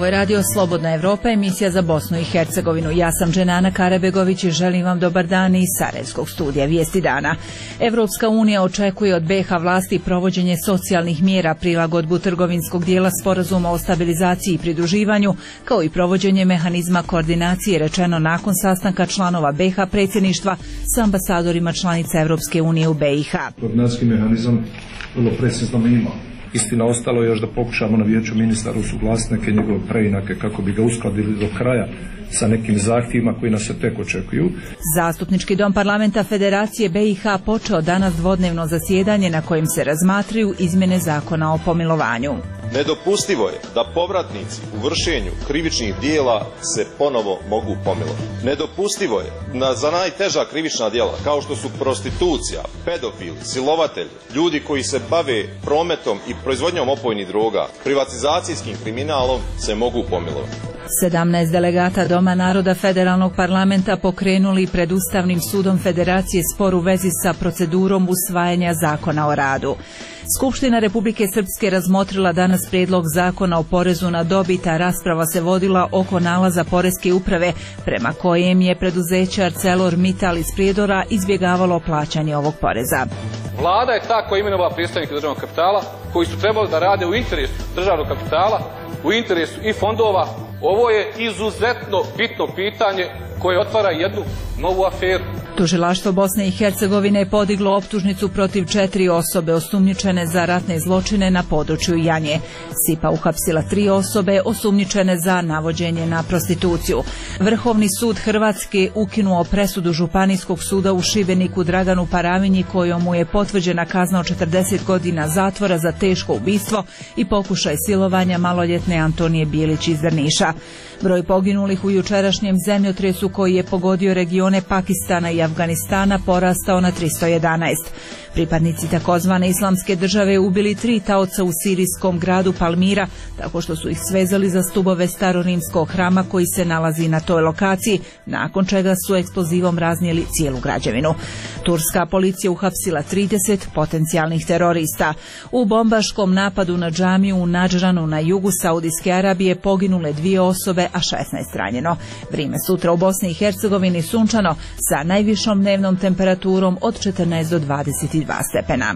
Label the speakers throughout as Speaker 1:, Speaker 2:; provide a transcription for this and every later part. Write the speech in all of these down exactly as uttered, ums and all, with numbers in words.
Speaker 1: Ovo je radio Slobodna Evropa, emisija za Bosnu i Hercegovinu. Ja sam Dženana Karabegović i želim vam dobar dan iz Sarajevskog studija Vijesti dana. Evropska unija očekuje od B i H vlasti provođenje socijalnih mjera, prilagodbu trgovinskog dijela sporazuma o stabilizaciji i pridruživanju, kao i provođenje mehanizma koordinacije, rečeno nakon sastanka članova B i H predsjedništva s ambasadorima članica Evropske unije u B i H.
Speaker 2: Koordinacijski mehanizam vrlo precizno ima. Istina, ostalo je još da pokušamo na vijeću ministara usuglasiti neke njegove preinake kako bi ga uskladili do kraja sa nekim zahtjevima koji nas se tek očekuju.
Speaker 1: Zastupnički dom parlamenta Federacije B i H počeo danas dvodnevno zasjedanje na kojem se razmatraju izmjene zakona o pomilovanju.
Speaker 3: Nedopustivo je da povratnici u vršenju krivičnih dijela se ponovo mogu pomilovati. Nedopustivo je da za najteža krivična djela, kao što su prostitucija, pedofili, silovatelji, ljudi koji se bave prometom i proizvodnjom opojnih droga, privatizacijskim kriminalom, se mogu pomilovati.
Speaker 1: sedamnaest delegata Doma naroda Federalnog parlamenta pokrenuli pred Ustavnim sudom Federacije spor u vezi sa procedurom usvajanja zakona o radu. Skupština Republike Srpske razmotrila danas prijedlog zakona o porezu na dobit, a rasprava se vodila oko nalaza Poreske uprave prema kojem je preduzeće ArcelorMittal iz Prijedora izbjegavalo plaćanje ovog poreza.
Speaker 4: Vlada je ta koja je imenovala predstavnike državnog kapitala koji su trebali da rade u interesu državnog kapitala, u interesu i fondova. Ovo je izuzetno bitno pitanje koje otvara jednu novu aferu.
Speaker 1: Tužilaštvo Bosne i Hercegovine je podiglo optužnicu protiv četiri osobe osumnjičene za ratne zločine na području Janje. S I P A uhapsila tri osobe osumnjičene za navođenje na prostituciju. Vrhovni sud Hrvatske ukinuo presudu Županijskog suda u Šibeniku Draganu Paravinji kojom mu je potvrđena kazna od četrdeset godina zatvora za teško ubistvo i pokušaj silovanja maloljetne Antonije Bijelić iz Drniša. Broj poginulih u jučerašnjem zemljotresu koji je pogodio regione Pakistana i Afganistana porastao na tristo jedanaest. Pripadnici takozvane islamske države ubili tri taoca u sirijskom gradu Palmira tako što su ih svezali za stubove starorimskog hrama koji se nalazi na toj lokaciji, nakon čega su eksplozivom raznijeli cijelu građevinu. Turska policija uhapsila trideset potencijalnih terorista. U bombaškom napadu na džamiju u Nadžranu na jugu Saudijske Arabije poginule dvije osobe, a šesnaest ranjeno. Vrijeme sutra u Bosni i Hercegovini sunčano sa najvišom dnevnom temperaturom od četrnaest do dvadeset dva stepena.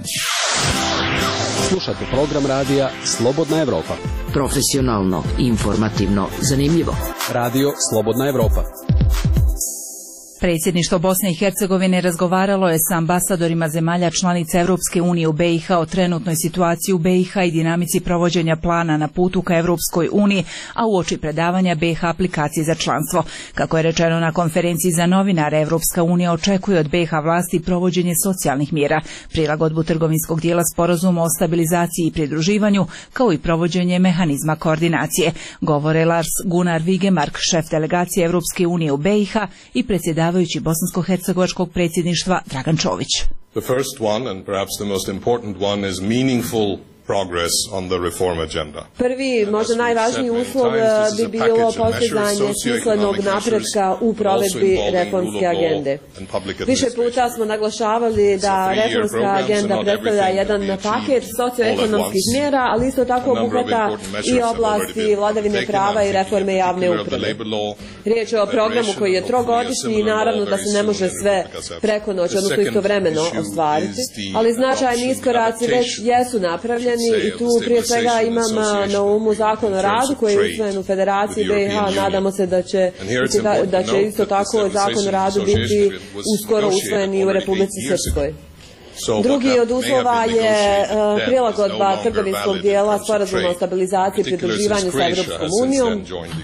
Speaker 5: Slušajte program radija Slobodna Evropa.
Speaker 6: Profesionalno, informativno, zanimljivo.
Speaker 5: Radio Slobodna Evropa.
Speaker 1: Predsjedništvo Bosne i Hercegovine razgovaralo je sa ambasadorima zemalja članica Europske unije u B i H o trenutnoj situaciji u B i H i dinamici provođenja plana na putu ka Europskoj uniji, a uoči predavanja B i H aplikacije za članstvo. Kako je rečeno na konferenciji za novinare, Europska unija očekuje od B i H vlasti provođenje socijalnih mjera, prilagodbu trgovinskog dijela sporazuma o stabilizaciji i pridruživanju, kao i provođenje mehanizma koordinacije. Govore Lars Gunnar Vigemark, šef delegacije Europske unije u B i H i predsjedavajući bosansko-hercegovačkog predsjedništva Dragan Čović.
Speaker 3: The first one and perhaps the most important one is meaningful progress on the reform agenda.
Speaker 7: Prvi, možda najvažniji uslov bi bilo postizanje smislenog napretka u provedbi reformske agende. Više puta smo naglašavali da reformska agenda predstavlja jedan paket socioekonomskih mjera, ali isto tako obuhvata i oblasti vladavine prava i reforme javne uprave. Riječ je o programu koji je trogodišnji i naravno da se ne može sve preko noći, odnosno istovremeno ostvariti, ali značajni iskoraci već jesu napravljeni. I tu prije svega imam na umu zakon o radu koji je usvojen u Federaciji B i H. Nadamo se da će, da će isto tako zakon o radu biti uskoro usvojen i u Republici Srpskoj. Drugi od uslova je uh, prilagodba trgovinskog dijela sporazuma o stabilizaciji i pridruživanju sa Europskom unijom.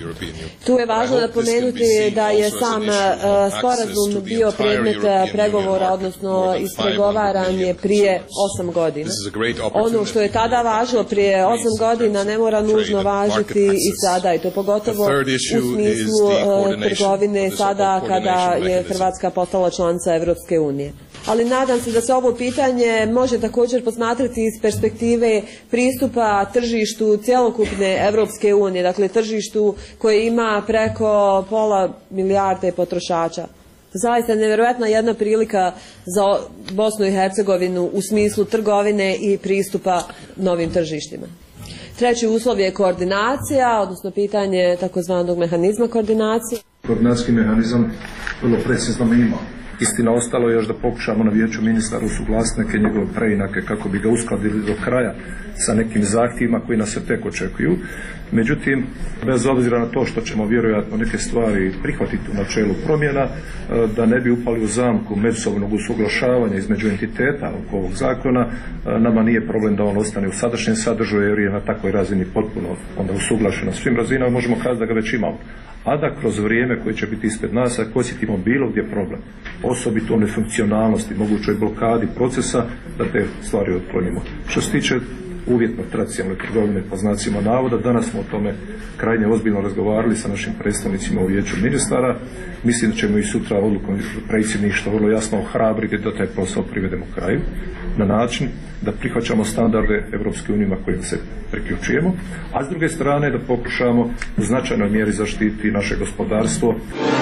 Speaker 7: Tu je važno napomenuti da je sam uh, sporazum bio predmet pregovora, odnosno ispregovaran je prije osam godina. Ono što je tada važilo prije osam godina ne mora nužno važiti i sada, i to pogotovo u smislu uh, trgovine sada kada je Hrvatska postala članica Europske unije. Ali nadam se da se ovo pitanje može također posmatrati iz perspektive pristupa tržištu cjelokupne Europske unije, dakle tržištu koje ima preko pola milijarde potrošača. Zaista nevjerojatna jedna prilika za Bosnu i Hercegovinu u smislu trgovine i pristupa novim tržištima. Treći uslov je koordinacija, odnosno pitanje takozvanog mehanizma koordinacije.
Speaker 2: Koordinacijski mehanizam vrlo precizno mi ima. Istina, ostalo je još da pokušamo na vijeću ministara usuglasiti neke njegove preinake kako bi ga uskladili do kraja sa nekim zahtjevima koji nas se tek očekuju. Međutim, bez obzira na to što ćemo vjerojatno neke stvari prihvatiti u načelu promjena, da ne bi upali u zamku međusobnog usuglašavanja između entiteta oko ovog zakona, nama nije problem da on ostane u sadašnjem sadržaju jer je na takvoj razini potpuno onda usuglašen na svim razinama, možemo kazati da ga već imamo. A da kroz vrijeme koje će biti ispred nas, ako osjetimo bilo gdje problem, osobito o nefunkcionalnosti, mogućoj blokadi procesa, da te stvari otklonimo. Što se tiče uvjetno tradicionalne trgovine po znacima navoda, danas smo o tome krajnje ozbiljno razgovarali sa našim predstavnicima u vijeću ministara. Mislim da ćemo i sutra odlukom predsjedništva vrlo jasno ohrabriti da taj posao privedemo kraju na način da prihvaćamo standarde Europske unije kojim se priključujemo, a s druge strane da pokušamo u značajnoj mjeri zaštititi naše gospodarstvo.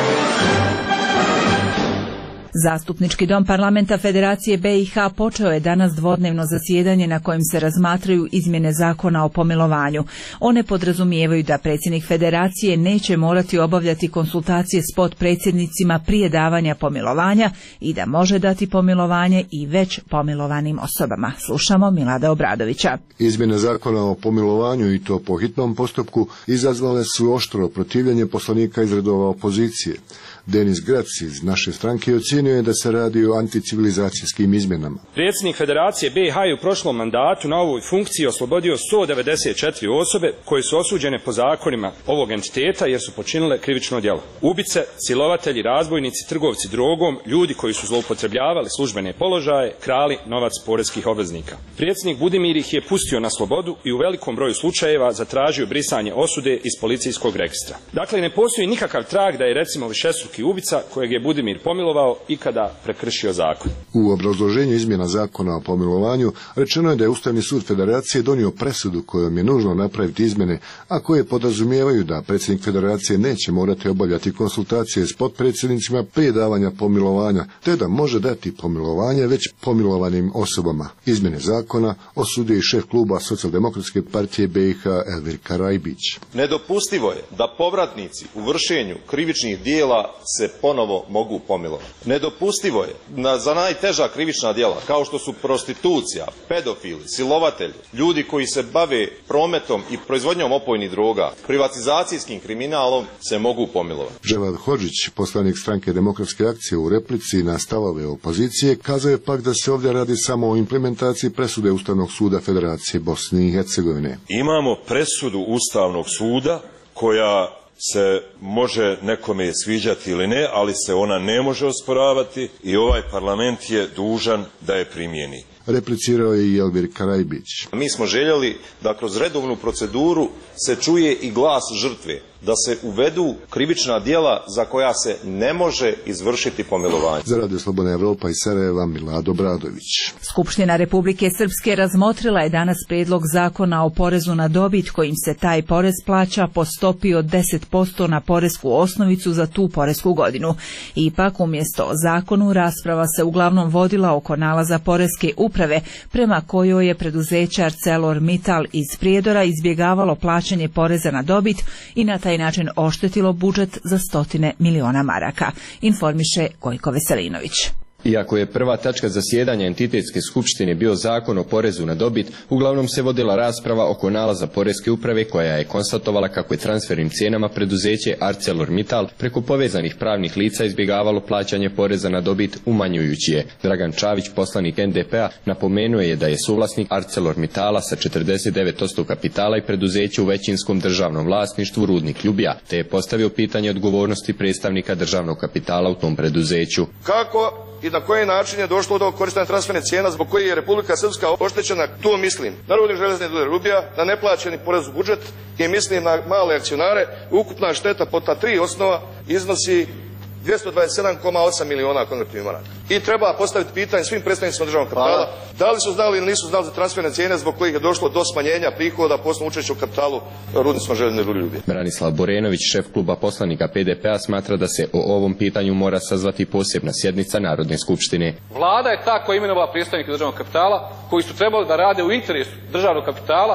Speaker 1: Zastupnički dom parlamenta Federacije B i H počeo je danas dvodnevno zasjedanje na kojem se razmatraju izmjene zakona o pomilovanju. One podrazumijevaju da predsjednik Federacije neće morati obavljati konsultacije s potpredsjednicima prije davanja pomilovanja i da može dati pomilovanje i već pomilovanim osobama. Slušamo Milada Obradovića.
Speaker 8: Izmjene zakona o pomilovanju i to po hitnom postupku izazvale su oštro protivljenje poslanika iz redova opozicije. Denis Grac iz naše stranke ocijenio je da se radi o anticivilizacijskim izmjenama.
Speaker 9: Predsjednik Federacije B i H je u prošlom mandatu na ovoj funkciji oslobodio sto devedeset četiri osobe koje su osuđene po zakonima ovog entiteta jer su počinile krivično djelo. Ubice, silovatelji, razbojnici, trgovci drogom, ljudi koji su zloupotrebljavali službene položaje, krali novac poreskih obveznika. Predsjednik Budimir ih je pustio na slobodu i u velikom broju slučajeva zatražio brisanje osude iz policijskog registra. Dakle, ne postoji nikakav trag da je recimo višestruki ubica kojeg je Budimir pomilovao ikada prekršio zakon.
Speaker 8: U obrazloženju izmjena zakona o pomilovanju rečeno je da je Ustavni sud Federacije donio presudu kojom je nužno napraviti izmjene, a koje podrazumijevaju da predsjednik Federacije neće morati obavljati konsultacije s potpredsjednicima prije davanja pomilovanja, te da može dati pomilovanje već pomilovanim osobama. Izmjene zakona osudio i šef kluba Socijaldemokratske partije B i H Elvir Karajbić.
Speaker 3: Nedopustivo je da povratnici u vršenju krivičnih dijela se ponovo mogu pomilovati. Nedopustivo je da za najteža krivična djela, kao što su prostitucija, pedofili, silovatelji, ljudi koji se bave prometom i proizvodnjom opojnih droga, privatizacijskim kriminalom, se mogu pomilovati.
Speaker 8: Dževad Hodžić, poslanik stranke Demokratske akcije, u replici na stavove opozicije, kazao je pak da se ovdje radi samo o implementaciji presude Ustavnog suda Federacije Bosne i Hercegovine.
Speaker 10: Imamo presudu Ustavnog suda koja se može nekome sviđati ili ne, ali se ona ne može osporavati i ovaj parlament je dužan da je primijeni.
Speaker 8: Replicirao je i Elvir Karajbić.
Speaker 3: Mi smo željeli da kroz redovnu proceduru se čuje i glas žrtve, da se uvedu krivična djela za koja se ne može izvršiti pomilovanje.
Speaker 8: Za Radio Slobodna Evropa iz Sarajeva, Milad Obradović.
Speaker 1: Skupština Republike Srpske razmotrila je danas prijedlog zakona o porezu na dobit kojim se taj porez plaća po stopi od deset posto na poresku osnovicu za tu poresku godinu. Ipak, umjesto o zakonu, rasprava se uglavnom vodila oko nalaza poreske uprave prema kojoj je preduzeće ArcelorMittal iz Prijedora izbjegavalo plaćanje poreza na dobit i na taj način oštetilo budžet za stotine miliona maraka, informiše Gojko Veselinović.
Speaker 11: Iako je prva tačka zasjedanja entitetske skupštine bio zakon o porezu na dobit, uglavnom se vodila rasprava oko nalaza poreske uprave koja je konstatovala kako je transfernim cijenama preduzeće ArcelorMittal preko povezanih pravnih lica izbjegavalo plaćanje poreza na dobit umanjujući je. Dragan Čavić, poslanik N D P-a, napomenuo je da je suvlasnik ArcelorMittala sa četrdeset devet posto kapitala i preduzeće u većinskom državnom vlasništvu Rudnik Ljubija, te je postavio pitanje odgovornosti predstavnika državnog kapitala u tom preduzeću.
Speaker 12: Kako i na koji način je došlo do korištenja transferne cijena zbog koji je Republika Srpska oštećena? Tu mislim na Rudnik željezne dole Ljubija, na neplaćeni porez u budžet i mislim na male akcionare. Ukupna šteta po ta tri osnova iznosi dvjesto dvadeset sedam zarez osam miliona konvertivnih maraka. I treba postaviti pitanje svim predstavnicima državnog kapitala da li su znali ili nisu znali za transferne cijene zbog kojih je došlo do smanjenja prihoda po osnovu učešća u kapitalu Rudnicima željezne dole Ljubija.
Speaker 11: Branislav Borenović, šef kluba poslanika P D P-a, smatra da se o ovom pitanju mora sazvati posebna sjednica Narodne skupštine.
Speaker 4: Vlada je ta koja imenova predstavnike državnog kapitala koji su trebali da rade u interesu državnog kapitala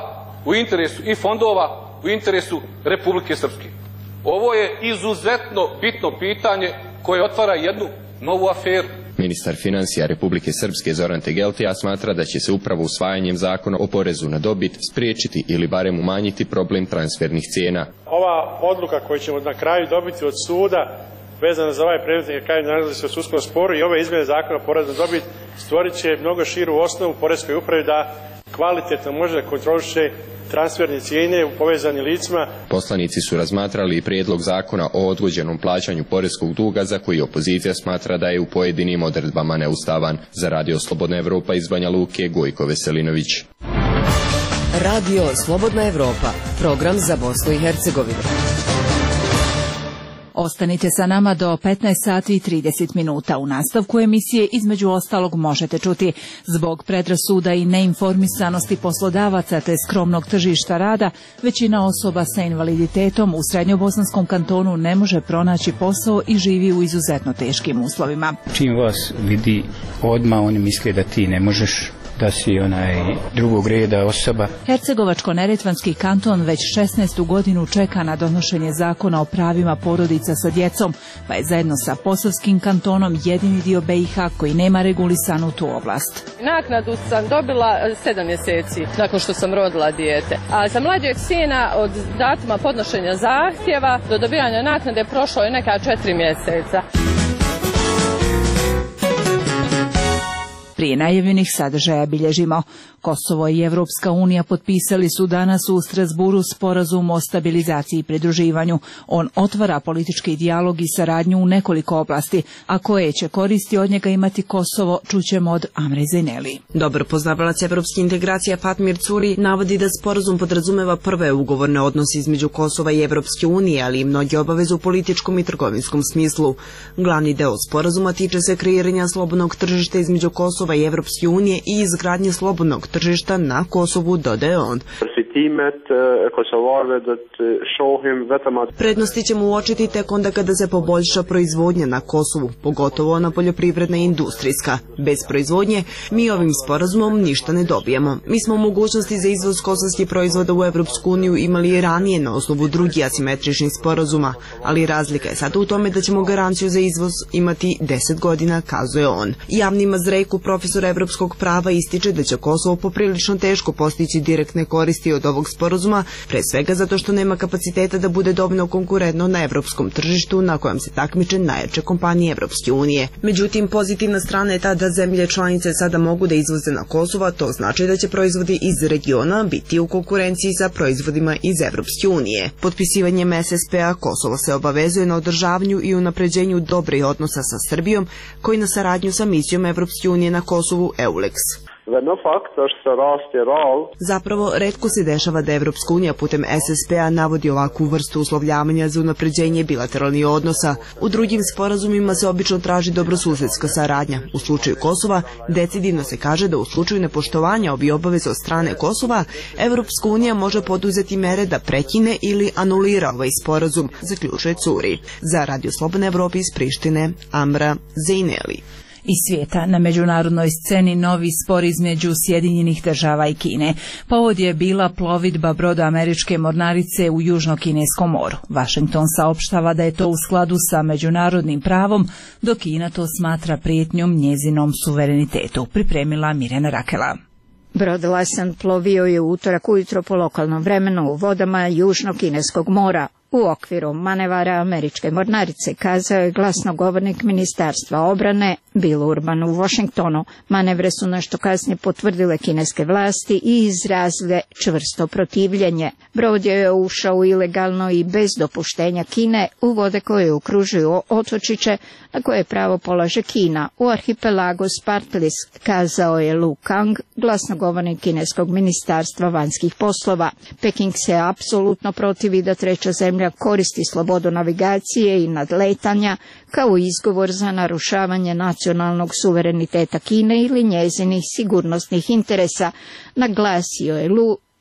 Speaker 4: u interesu i fondova, u interesu Republike Srpske. Ovo je izuzetno bitno pitanje koje otvara jednu novu aferu.
Speaker 11: Ministar financija Republike Srpske Zoran Tegeltija smatra da će se upravo usvajanjem zakona o porezu na dobit spriječiti ili barem umanjiti problem transfernih cijena.
Speaker 13: Ova odluka koju ćemo na kraju dobiti od suda vezano za ovaj predmet na kraju nalazi se u sudskom sporu i ove izmjene zakona o porezu na dobit stvorit će mnogo širu osnovu poreskoj upravi da kvalitetno može da kontroliše transferne cijene u povezanim licima.
Speaker 11: Poslanici su razmatrali i prijedlog zakona o odgođenom plaćanju poreskog duga za koji opozicija smatra da je u pojedinim odredbama neustavan. Za Radio Slobodna Evropa iz Banja Luke, Gojko Veselinović.
Speaker 14: Radio Slobodna Evropa, program za Bosnu i Hercegovinu.
Speaker 1: Ostanite sa nama do petnaest sati i trideset minuta. U nastavku emisije između ostalog možete čuti: zbog predrasuda i neinformisanosti poslodavaca te skromnog tržišta rada, većina osoba sa invaliditetom u Srednjobosanskom kantonu ne može pronaći posao i živi u izuzetno teškim uslovima.
Speaker 15: Čim vas vidi odmah oni misle da ti ne možeš, da si onaj drugog reda osoba.
Speaker 1: Hercegovačko-neretvanski kanton već šesnaestu godinu čeka na donošenje zakona o pravima porodica sa djecom, pa je zajedno sa Posavskim kantonom jedini dio B i H koji nema regulisanu tu oblast.
Speaker 16: Naknadu sam dobila sedam mjeseci nakon što sam rodila dijete, a za mlađeg sina od datuma podnošenja zahtjeva do dobivanja naknade prošlo je neka četiri mjeseca.
Speaker 1: Prije najavljenih sadržaja bilježimo: Kosovo i Evropska unija potpisali su danas u Strasburu sporazum o stabilizaciji i pridruživanju. On otvara politički dijalog i saradnju u nekoliko oblasti, a koje će koristi od njega imati Kosovo, čućemo od Amre Zeneli.
Speaker 17: Dobar poznavalac evropske integracije Fatmir Curi navodi da sporazum podrazumeva prve ugovorne odnose između Kosova i Evropske unije, ali i mnoge obaveze u političkom i trgovinskom smislu. Glavni deo sporazuma tiče se kreiranja slobodnog tržišta između Kosova i Evropske unije i izgradnje slobodnog tržišta na Kosovu, dodaje on. Prednosti ćemo uočiti tek onda kada se poboljša proizvodnja na Kosovu, pogotovo ona poljoprivredna i industrijska. Bez proizvodnje mi ovim sporazumom ništa ne dobijamo. Mi smo mogućnosti za izvoz kosovskih proizvoda u Evropsku uniju imali i ranije na osnovu drugih asimetričnih sporazuma, ali razlika je sada u tome da ćemo garanciju za izvoz imati deset godina, kazuje on. Javni Mazrejku, profesor evropskog prava, ističe da će Kosovo poprilično teško postići direktne koristi od ovog sporazuma, pre svega zato što nema kapaciteta da bude dovoljno konkurentno na evropskom tržištu na kojem se takmiče najjače kompanije Evropske unije. Međutim, pozitivna strana je ta da zemlje članice sada mogu da izvoze na Kosovo, to znači da će proizvodi iz regiona biti u konkurenciji sa proizvodima iz Evropske unije. Potpisivanjem S S P-a Kosovo se obavezuje na održavanju i unapređenju dobrih odnosa sa Srbijom, koji na saradnju sa misijom Evropske unije na Kosovu EULEX. Zapravo, retko se dešava da Evropska unija putem S S P-a navodi ovakvu vrstu uslovljavanja za unapređenje bilateralnih odnosa. U drugim sporazumima se obično traži dobrosusedska saradnja. U slučaju Kosova, decidivno se kaže da u slučaju nepoštovanja ovih obaveza od strane Kosova, Evropska unija može poduzeti mere da prekine ili anulira ovaj sporazum, zaključuje Curi. Za Radio Slobodna Evropa iz Prištine, Amra Zejneli.
Speaker 1: Iz svijeta, na međunarodnoj sceni novi spor između Sjedinjenih država i Kine. Povod je bila plovidba broda američke mornarice u Južno-Kineskom moru. Washington saopštava da je to u skladu sa međunarodnim pravom, dok Kina to smatra prijetnjom njezinom suverenitetu. Pripremila Mirjana Rakela.
Speaker 18: Brod Lasan plovio je u utorak ujutro po lokalnom vremenu u vodama Južno-Kineskog mora. U okviru manevara američke mornarice, kazao je glasnogovornik Ministarstva obrane Bill Urban u Washingtonu. Manevre su nešto kasnije potvrdile kineske vlasti i izrazile čvrsto protivljenje. Brod je ušao ilegalno i bez dopuštenja Kine u vode koje okružuju otočiće na koje pravo polaže Kina. U arhipelagu Spartlis, kazao je Lu Kang, glasnogovornik kineskog Ministarstva vanjskih poslova. Peking se apsolutno protivi da treća zemlja koristi slobodu navigacije i nadletanja kao izgovor za narušavanje nacionalnog suvereniteta Kine ili njezinih sigurnosnih interesa, naglasio je Lu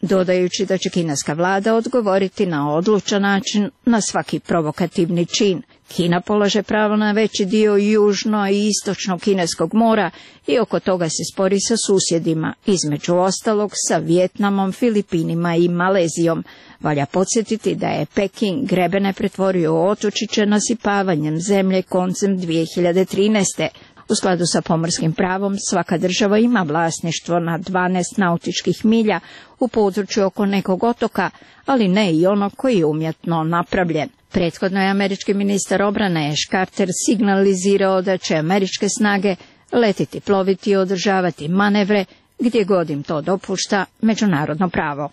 Speaker 18: dodajući da će kineska vlada odgovoriti na odlučan način na svaki provokativni čin. Kina polaže pravo na veći dio južno i istočno kineskog mora i oko toga se spori sa susjedima, između ostalog sa Vijetnamom, Filipinima i Malezijom. Valja podsjetiti da je Peking grebene pretvorio u otočiće nasipavanjem zemlje koncem dvije hiljade trinaeste. U skladu sa pomorskim pravom svaka država ima vlasništvo na dvanaest nautičkih milja u području oko nekog otoka, ali ne i ono koji je umjetno napravljen. Prethodno je američki ministar obrane Ash Carter signalizirao da će američke snage letiti, ploviti i održavati manevre gdje god im to dopušta međunarodno pravo.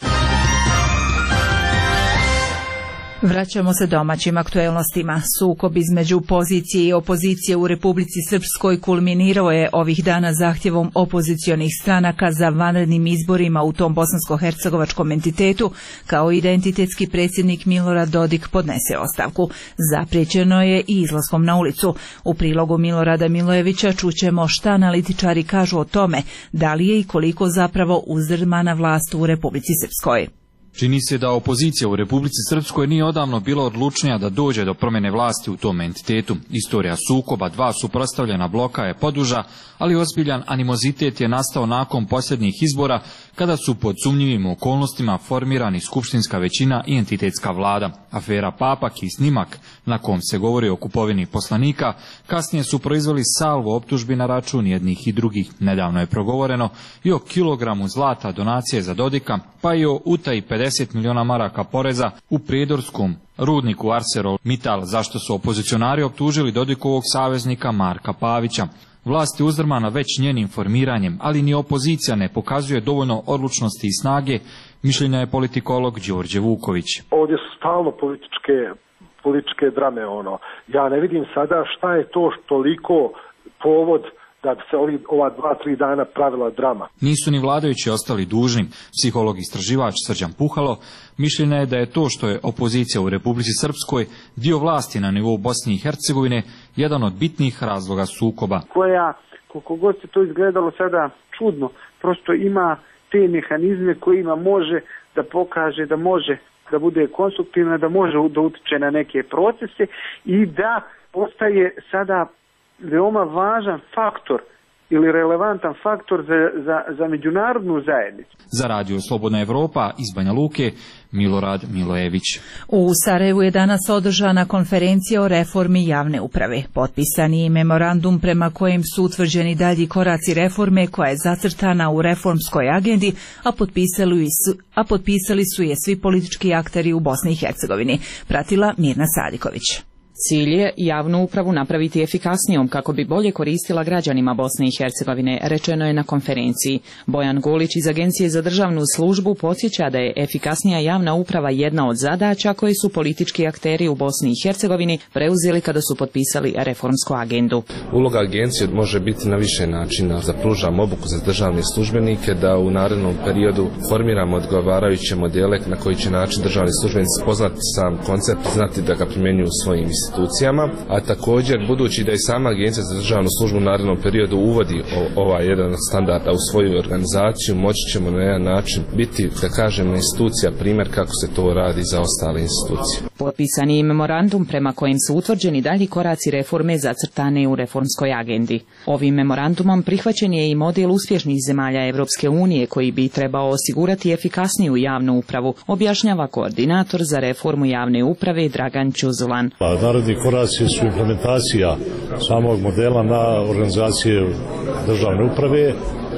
Speaker 1: Vraćamo se domaćim aktuelnostima. Sukob između pozicije i opozicije u Republici Srpskoj kulminirao je ovih dana zahtjevom opozicionih stranaka za vanrednim izborima u tom bosansko-hercegovačkom entitetu, kao i da entitetski predsjednik Milorad Dodik podnese ostavku. Zapriječeno je i izlaskom na ulicu. U prilogu Milorada Milojevića čućemo šta analitičari kažu o tome, da li je i koliko zapravo uzdrmana vlast u Republici Srpskoj.
Speaker 19: Čini se da opozicija u Republici Srpskoj nije odavno bila odlučnija da dođe do promjene vlasti u tom entitetu. Istorija sukoba dva suprotstavljena bloka je poduža, ali ozbiljan animozitet je nastao nakon posljednjih izbora, kada su pod sumnjivim okolnostima formirani skupštinska većina i entitetska vlada. Afera Papak i snimak, na kom se govori o kupovini poslanika, kasnije su proizveli salvu optužbi na račun jednih i drugih. Nedavno je progovoreno i o kilogramu zlata donacije za Dodika, pa i o utaji pedeset miliona maraka poreza u prijedorskom rudniku ArcelorMittal, zašto su opozicionari optužili Dodikovog saveznika Marka Pavića. Vlast je uzdrmana već njenim formiranjem, ali ni opozicija ne pokazuje dovoljno odlučnosti i snage, mišljenja je politikolog Đorđe Vuković.
Speaker 20: Ovdje su stalno političke, političke drame. ono. Ja ne vidim sada šta je to toliko povod da se ovi, ova dva, tri dana pravila drama.
Speaker 19: Nisu ni vladajući ostali dužni. Psiholog istraživač Srđan Puhalo mišljenja je da je to što je opozicija u Republici Srpskoj dio vlasti na nivou Bosne i Hercegovine jedan od bitnih razloga sukoba.
Speaker 21: Koja, koliko god se to izgledalo sada čudno, prosto ima te mehanizme kojima može da pokaže da može da bude konstruktivna, da može da utiče na neke procese i da postaje sada veoma važan faktor ili relevantan faktor za, za, za međunarodnu zajednicu.
Speaker 19: Za Radio Slobodna Evropa iz Banja Luke, Milorad Milojević.
Speaker 1: U Sarajevu je danas održana konferencija o reformi javne uprave. Potpisan je memorandum prema kojem su utvrđeni dalji koraci reforme koja je zacrtana u reformskoj agendi, a potpisali su, a potpisali su je svi politički akteri u Bosni i Hercegovini. Pratila Mirna Sadiković.
Speaker 22: Cilj je javnu upravu napraviti efikasnijom kako bi bolje koristila građanima Bosne i Hercegovine, rečeno je na konferenciji. Bojan Golić iz Agencije za državnu službu podsjeća da je efikasnija javna uprava jedna od zadaća koje su politički akteri u Bosni i Hercegovini preuzeli kada su potpisali reformsku agendu.
Speaker 23: Uloga agencije može biti na više načina. Zapružamo obuku za državne službenike da u narednom periodu formiramo odgovarajuće modele na koji će način državni službenici poznati sam koncept, znati da ga primjenjuju u svojim institucijama, a također budući da i sama Agencija za državnu službu u narednom periodu uvodi ovaj jedan standarda u svoju organizaciju, moći ćemo na jedan način biti, da kažem, institucija primjer kako se to radi za ostale institucije.
Speaker 22: Potpisan je memorandum prema kojem su utvrđeni dalji koraci reforme zacrtane u reformskoj agendi. Ovim memorandumom prihvaćen je i model uspješnih zemalja Evropske unije koji bi trebao osigurati efikasniju javnu upravu, objašnjava koordinator za reformu javne uprave Dragan Ćuzulan.
Speaker 24: Naredni koraci su implementacija samog modela na organizacije državne uprave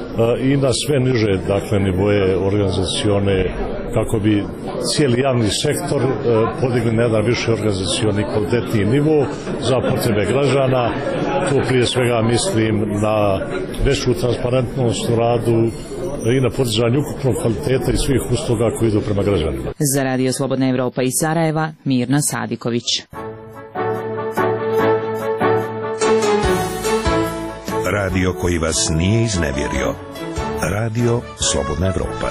Speaker 24: i na sve niže, dakle, nivoje organizacione, kako bi cijeli javni sektor podigli na jedan više organizacioni kvalitetniji nivo za potrebe građana. Tu prije svega mislim na veću transparentnost u radu i na podizanju ukupnog kvaliteta i svih usluga koji idu prema građanima.
Speaker 22: Za Radio Slobodna Evropa iz Sarajeva, Mirna Sadiković.
Speaker 25: Radio koji vas nije iznevjerio. Radio Slobodna Evropa.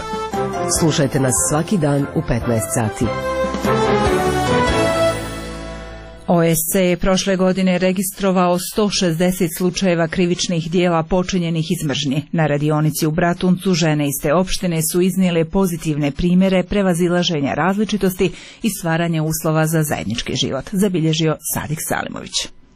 Speaker 14: Slušajte nas svaki dan u petnaest sati.
Speaker 1: O S C je prošle godine registrovao sto šezdeset slučajeva krivičnih dijela počinjenih iz mržnje. Na radionici u Bratuncu žene iz te opštine su iznijele pozitivne primjere prevazilaženja različitosti i stvaranja uslova za zajednički život, zabilježio Sadik Salimović.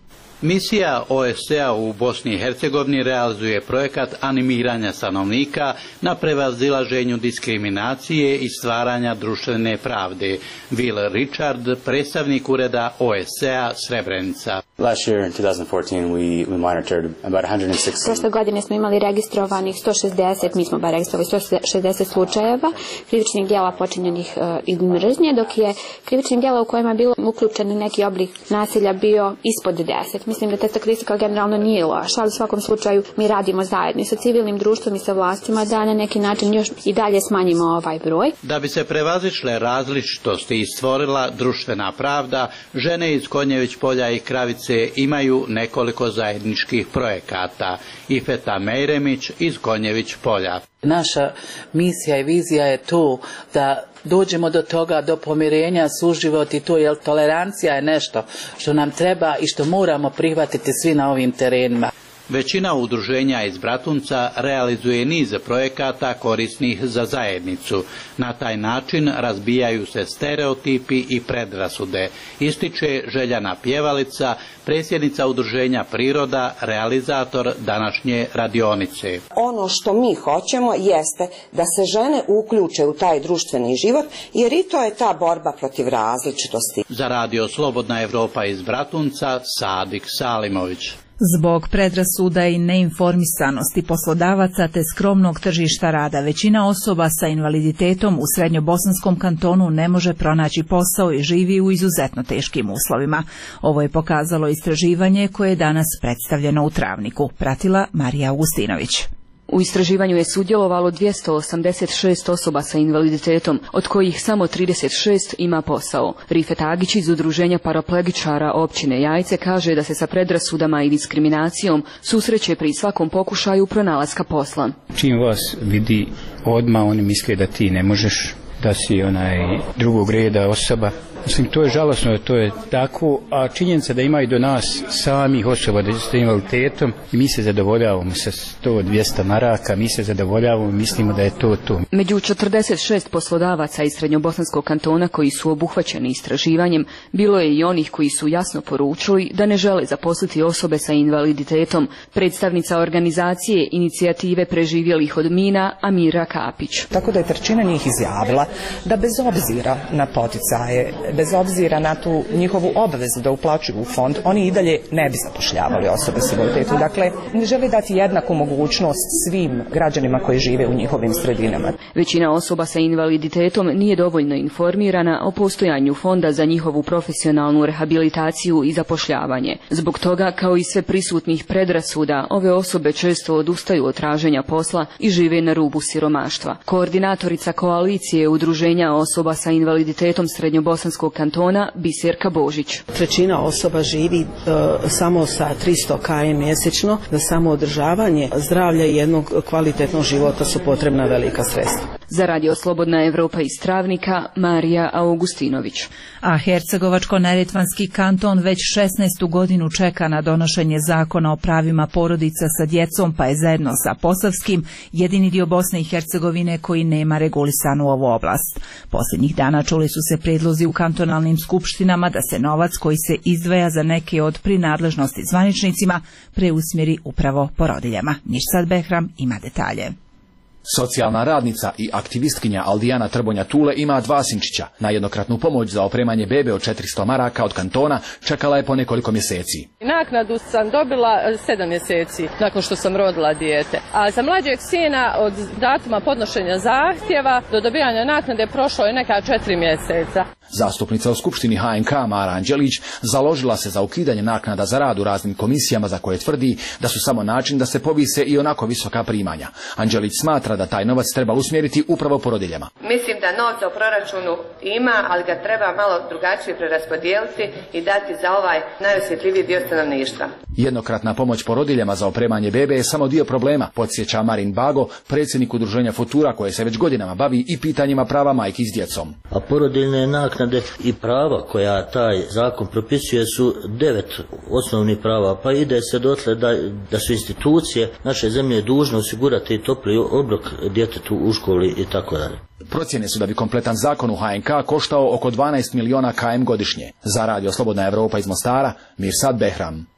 Speaker 2: Misija O S C-a u Bosni i Hercegovini realizuje projekat animiranja stanovnika na prevazilaženju diskriminacije i stvaranja društvene pravde. Will Richard, predstavnik ureda O S C-a Srebrenica.
Speaker 5: Last year in twenty fourteen we, we monitored about one hundred sixty.
Speaker 6: Prošle godine smo imali registrovanih sto šezdeset, mi smo bar registrovali sto šezdeset slučajeva krivičnih djela počinjenih uh, iz mržnje, dok je krivičnih djela u kojima je bilo uključen neki oblik nasilja bio ispod deset. Mislim da ta statistika generalno nije loša, ali u svakom slučaju mi radimo zajedno sa civilnim društvom i sa vlastima da na neki način još i dalje smanjimo ovaj broj.
Speaker 2: Da bi se prevazišle različitosti i stvorila društvena pravda, žene iz Konjević polja i Kravice imaju nekoliko zajedničkih projekata. Ifeta Mejremić iz Konjević polja.
Speaker 7: Naša misija i vizija je to da dođemo do toga, do pomirenja, suživot i to, jer tolerancija je nešto što nam treba i što moramo prihvatiti svi na ovim terenima.
Speaker 2: Većina udruženja iz Bratunca realizuje niz projekata korisnih za zajednicu. Na taj način razbijaju se stereotipi i predrasude, ističe Željana Pjevalica, predsjednica udruženja Priroda, realizator današnje radionice.
Speaker 9: Ono što mi hoćemo jeste da se žene uključe u taj društveni život, jer i to je ta borba protiv različitosti.
Speaker 2: Za Radio Slobodna Evropa iz Bratunca, Sadik Salimović.
Speaker 1: Zbog predrasuda i neinformisanosti poslodavaca te skromnog tržišta rada, većina osoba sa invaliditetom u Srednjobosanskom kantonu ne može pronaći posao i živi u izuzetno teškim uslovima. Ovo je pokazalo istraživanje koje je danas predstavljeno u Travniku. Pratila Marija Augustinović.
Speaker 26: U istraživanju je sudjelovalo dvjesto osamdeset šest osoba sa invaliditetom, od kojih samo trideset šest ima posao. Rifet Agić iz udruženja paraplegičara općine Jajce kaže da se sa predrasudama i diskriminacijom susreće pri svakom pokušaju pronalaska posla.
Speaker 15: Čim vas vidi odmah oni misle da ti ne možeš, da si onaj drugog reda osoba. Mislim, to je žalosno, to je tako, a činjenica da ima i do nas samih osoba da s invaliditetom i mi se zadovoljavamo sa sto dvjesto maraka, mi se zadovoljavamo i mislimo da je to to.
Speaker 26: Među četrdeset šest poslodavaca iz Srednjobosanskog kantona koji su obuhvaćeni istraživanjem, bilo je i onih koji su jasno poručili da ne žele zaposliti osobe sa invaliditetom. Predstavnica organizacije Inicijative preživjelih od mina Amira Kapić.
Speaker 27: Tako da je trećina njih izjavila da bez obzira na poticaje, bez obzira na tu njihovu obavezu da uplaćuju u fond, oni i dalje ne bi zapošljavali osobe s invaliditetom. Dakle, ne žele dati jednaku mogućnost svim građanima koji žive u njihovim sredinama.
Speaker 26: Većina osoba sa invaliditetom nije dovoljno informirana o postojanju fonda za njihovu profesionalnu rehabilitaciju i zapošljavanje. Zbog toga, kao i sve prisutnih predrasuda, ove osobe često odustaju od traženja posla i žive na rubu siromaštva. Koordinatorica koalicije udruženja osoba sa invaliditetom Srednjobosanskog kantona Biserka Božić.
Speaker 27: Trećina osoba živi e, samo sa tristo kilometara mjesečno. Za samo održavanje zdravlja i jednog kvalitetnog života su potrebna velika sredstva.
Speaker 26: Za Radio Slobodna Evropa iz Travnika, Marija Augustinović.
Speaker 1: A Hercegovačko-neretvanski kanton već šesnaestu godinu čeka na donošenje zakona o pravima porodica sa djecom, pa je zajedno sa Posavskim jedini dio Bosne i Hercegovine koji nema regulisanu ovu oblast. Posljednjih dana čuli su se predlozi u kantonalnim skupštinama da se novac koji se izdvaja za neke od prinadležnosti zvaničnicima preusmjeri upravo porodiljama. Nišsad Behram ima detalje.
Speaker 28: Socijalna radnica i aktivistkinja Aldijana Trbonja Tule ima dva sinčića. Na jednokratnu pomoć za opremanje bebe od četiristo maraka od kantona čekala je po nekoliko mjeseci.
Speaker 16: Naknadu sam dobila sedam mjeseci nakon što sam rodila dijete. A za mlađeg sina od datuma podnošenja zahtjeva do dobijanja naknade prošlo je neka četiri mjeseca.
Speaker 28: Zastupnica u Skupštini H N K Mara Anđelić založila se za ukidanje naknada za rad u raznim komisijama za koje tvrdi da su samo način da se povise i onako visoka primanja. Anđelić smatra da taj novac treba usmjeriti upravo porodiljama.
Speaker 29: Mislim da novca u proračunu ima, ali ga treba malo drugačije preraspodijeliti i dati za ovaj najosjetljiviji dio stanovništva.
Speaker 28: Jednokratna pomoć porodiljama za opremanje bebe je samo dio problema, podsjeća Marin Bago, predsjednik udruženja Futura koje se već godinama bavi i pitanjima prava majki s djecom.
Speaker 30: A porodiljne naknade
Speaker 3: naknade i prava koja taj zakon propisuje su devet osnovnih prava, pa ide se dotle da, da su institucije naše zemlje dužne osigurati topli obrok djetetu u školi i tako dalje.
Speaker 28: Procjene su da bi kompletan zakon u H N K koštao oko dvanaest miliona km godišnje. Za Radio Slobodna Evropa iz Mostara, Mirsad Behram.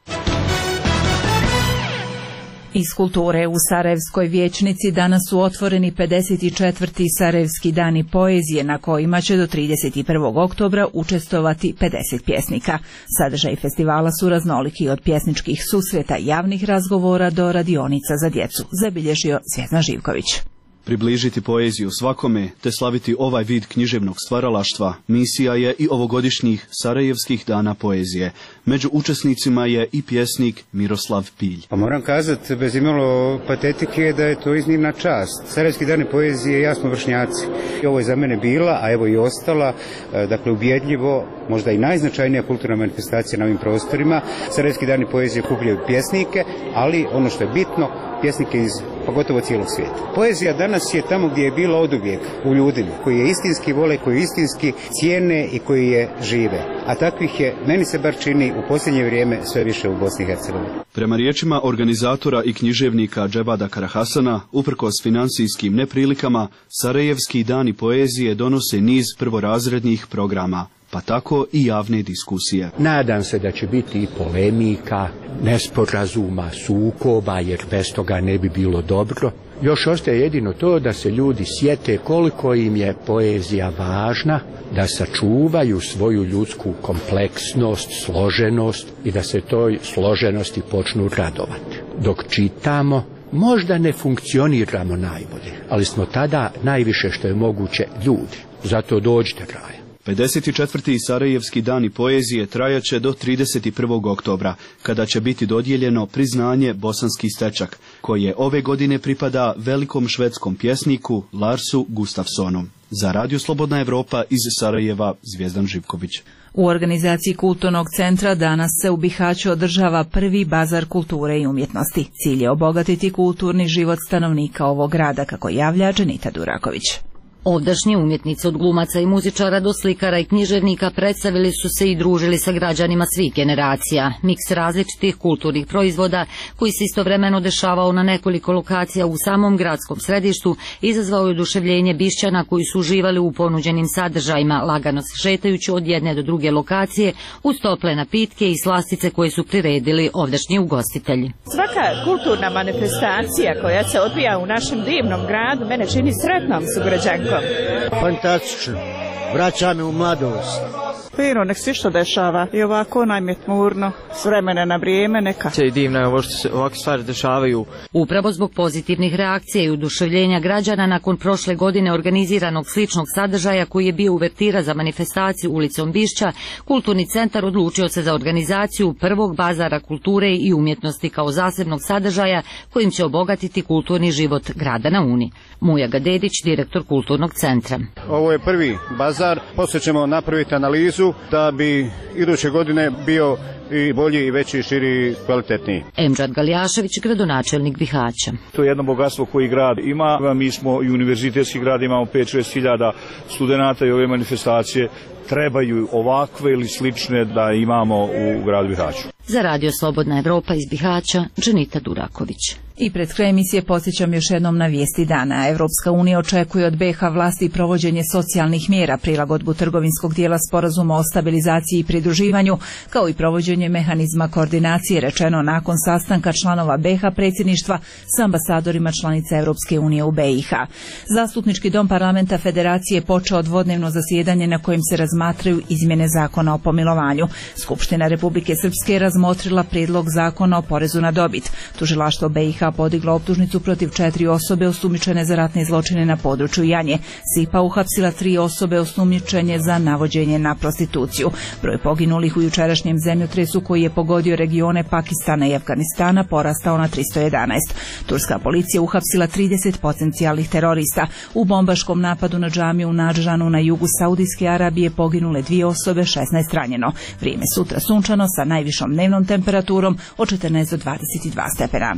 Speaker 1: Iz kulture u Sarajevskoj vijećnici danas su otvoreni pedeset četvrti Sarajevski dani poezije na kojima će do trideset prvog oktobra učestvovati pedeset pjesnika. Sadržaj festivala su raznoliki od pjesničkih susreta, javnih razgovora do radionica za djecu, zabilježio Zvjezdan Živković.
Speaker 4: Približiti poeziju svakome te slaviti ovaj vid književnog stvaralaštva misija je i ovogodišnjih Sarajevskih dana poezije. Među učesnicima je i pjesnik Miroslav Pilj.
Speaker 8: Pa moram kazati bez imalo patetike da je to iznimna čast. Sarajevski dani poezije jasno vršnjaci. I ovo je za mene bila, a evo i ostala, dakle ubjedljivo, možda i najznačajnija kulturna manifestacija na ovim prostorima. Sarajevski dani poezije okupljaju pjesnike, ali ono što je bitno, pjesnike iz pogotovo cijelog svijeta. Poezija danas je tamo gdje je bila oduvijek, u ljudima, koji je istinski vole, koji istinski cijene i koji je žive. A takvih je, meni se bar čini, u posljednje vrijeme sve više u Bosni i Hercegovini.
Speaker 4: Prema riječima organizatora i književnika Dževada Karahasana, uprkos financijskim neprilikama, Sarajevski dani poezije donose niz prvorazrednih programa, pa tako i javne diskusije.
Speaker 10: Nadam se da će biti i polemika, nesporazuma, sukoba, jer bez toga ne bi bilo dobro. Još ostaje jedino to da se ljudi sjete koliko im je poezija važna, da sačuvaju svoju ljudsku kompleksnost, složenost i da se toj složenosti počnu radovati. Dok čitamo, možda ne funkcioniramo najbolje, ali smo tada najviše što je moguće ljudi. Zato dođite kraja.
Speaker 4: pedeset četvrti Sarajevski dani poezije trajaće do trideset prvog oktobra, kada će biti dodijeljeno priznanje Bosanski stečak, koje ove godine pripada velikom švedskom pjesniku Larsu Gustafsonu. Za Radio Slobodna Evropa iz Sarajeva, Zvjezdan Živković.
Speaker 1: U organizaciji Kulturnog centra danas se u Bihaću održava prvi bazar kulture i umjetnosti. Cilj je obogatiti kulturni život stanovnika ovog grada, kako javlja Dženita Duraković.
Speaker 11: Ovdašnji umjetnici od glumaca i muzičara do slikara i književnika predstavili su se i družili sa građanima svih generacija. Miks različitih kulturnih proizvoda koji se istovremeno dešavao na nekoliko lokacija u samom gradskom središtu izazvao je oduševljenje Bišćana koji su uživali u ponuđenim sadržajima, lagano se šetajući od jedne do druge lokacije uz tople napitke i slastice koje su priredili ovdašnji ugostitelji.
Speaker 12: Svaka kulturna manifestacija koja se odvija u našem divnom gradu mene čini sretnom sugrađankom.
Speaker 13: Fantastično, vraća me u mladost.
Speaker 12: Fino, nek se što dešava i ovako nam je tmurno, s vremena na vrijeme neka.
Speaker 17: I divno je ovo što se ovakve stvari dešavaju.
Speaker 11: Upravo zbog pozitivnih reakcija i oduševljenja građana nakon prošle godine organiziranog sličnog sadržaja koji je bio uvertira za manifestaciju ulicom Bišća, Kulturni centar odlučio se za organizaciju prvog bazara kulture i umjetnosti kao zasebnog sadržaja kojim će obogatiti kulturni život grada na Uni. Muja Gadedić, direktor Kulturnog centra.
Speaker 18: Ovo je prvi bazar, poslije ćemo napraviti analizu da bi iduće godine bio i bolji i veći, širi, kvalitetniji.
Speaker 11: Emdžad Galjašević, gradonačelnik Bihaća.
Speaker 30: To je jedno bogatstvo koji grad ima. Mi smo i univerzitetski grad, imamo pet do šest hiljada studenata i ove manifestacije trebaju ovakve ili slične da imamo u gradu Bihaću.
Speaker 11: Za Radio Slobodna Evropa iz Bihaća, Dženita Duraković.
Speaker 1: I pred kraj emisije podsjećam još jednom na vijesti dana. Evropska unija očekuje od B iH vlasti provođenje socijalnih mjera, prilagodbu trgovinskog dijela sporazuma o stabilizaciji i pridruživanju, kao i provođenje mehanizma koordinacije, rečeno nakon sastanka članova B iH predsjedništva s ambasadorima članica Evropske unije u B iH. Zastupnički dom parlamenta Federacije počeo dvodnevno zasjedanje na kojem se razmatraju izmjene zakona o pomilovanju. Skupština Republike Srpske razmotrila prijedlog zakona o porezu na dobit. Tužilaštvo B iH podiglo optužnicu protiv četiri osobe osumnjičene za ratne zločine na području Janje. SIPA uhapsila tri osobe osumnjičene za navođenje na prostituciju. Broj poginulih u jučerašnjem zemljotresu koji je pogodio regione Pakistana i Afganistana porastao na tristo jedanaest. Turska policija uhapsila trideset potencijalnih terorista. U bombaškom napadu na džamiju u Nadžanu na jugu Saudijske Arabije poginule dvije osobe, šesnaest ranjeno. Vrijeme sutra sunčano sa najvišom dnevnom temperaturom od četrnaest do dvadeset dva stepena.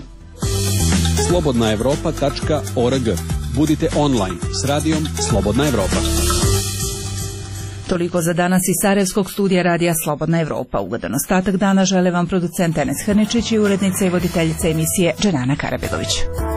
Speaker 31: slobodna evropa tačka org. Budite online s radijom Slobodna Evropa.
Speaker 1: Toliko za danas iz Sarajevskog studija radija Slobodna Evropa. Ugodan ostatak dana žele vam producent Enes Hrničić i urednica i voditeljica emisije Dženana Karabegović.